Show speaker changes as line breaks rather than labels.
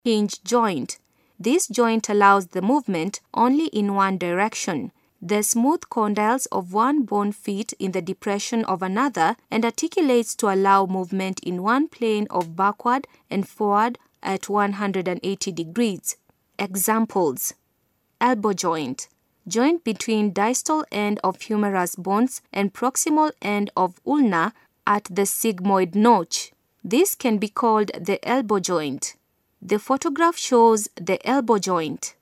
Hinge joint. This joint allows the movement only in one direction. The smooth condyles of one bone fit in the depression of another and articulates to allow movement in one plane of backward and forward at 180 degrees. Examples: elbow joint. Joint between distal end of humerus bones and proximal end of ulna at the sigmoid notch. This can be called the elbow joint. The photograph shows the elbow joint.